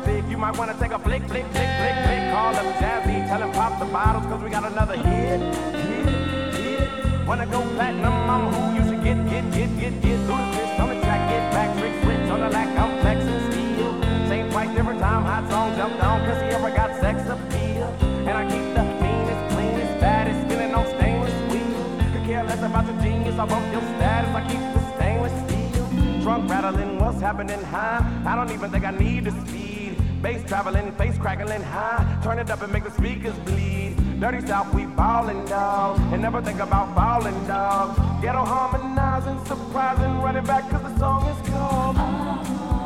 perfect. You might wanna take a flick, flick, flick, flick, flick. Call up Jazzy, tell him pop the bottles, cause we got another hit. Wanna go platinum, I'm who you should get. Ludacris on the track, get back, trick switch on the lack, I'm flexing steel. Same price, different time, hot song jumped on, cause he ever got sex appeal. And I keep the meanest, cleanest, baddest, spinning on stainless wheel. Could care less about your genius, I bump your status, I keep the stainless steel. Trunk rattling, what's happening high? I don't even think I need the speed. Bass traveling, face crackling high. Turn it up and make the speakers bleed. Dirty South, we ballin', dog. And never think about falling, dog. Ghetto harmonizing, surprising, running back cause the song is called